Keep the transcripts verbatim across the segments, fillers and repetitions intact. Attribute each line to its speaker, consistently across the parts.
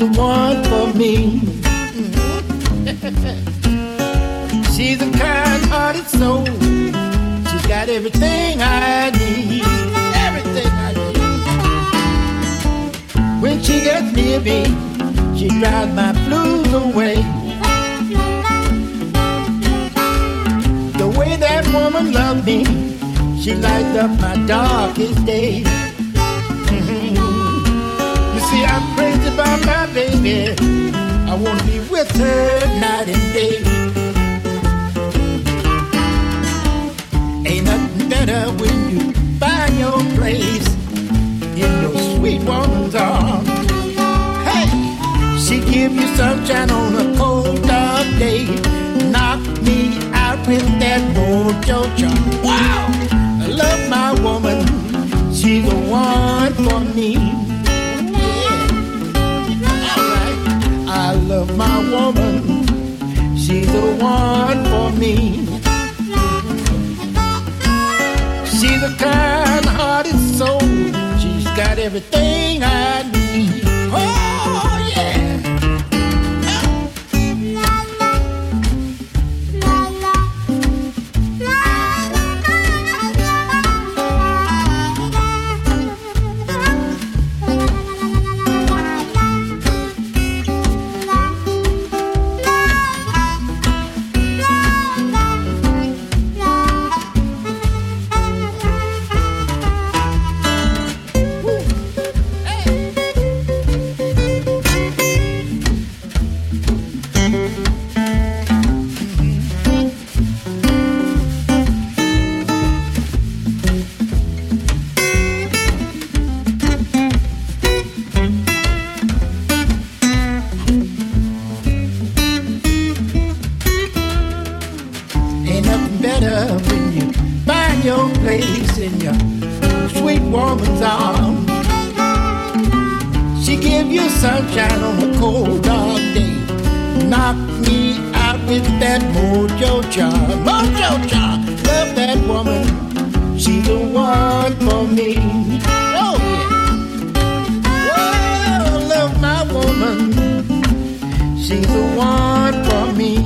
Speaker 1: the one for me. She's a kind-hearted soul. She's got everything I need. Everything I need. When she gets near me, she drives my blues away. The way that woman loves me, she lights up my darkest days. Mm-hmm. You see, I'm crazy about my baby. I want to be with her night and day. Ain't nothing better when you find your place in your sweet woman's arms. Hey, she give you sunshine on a cold dark day. Knock me out with that mojo charm. Wow, I love my woman. She's the one for me. Yeah, all right. I love my woman. She's the one for me. She's a kind-hearted soul. She's got everything I need. Oh, yeah. Sunshine on a cold dark day. Knock me out with that mojo charm. Mojo charm. Love that woman. She's the one for me. Oh yeah. Whoa, love my woman. She's the one for me.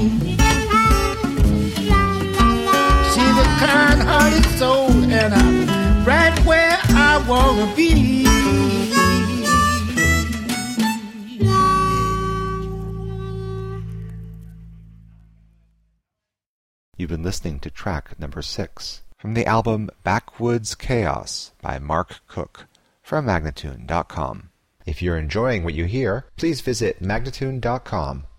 Speaker 1: She's a kind-hearted soul, and I'm right where I wanna be.
Speaker 2: You've been listening to track number six from the album Backwoods Chaos by Mark Cook from Magnatune dot com. If you're enjoying what you hear, please visit Magnatune dot com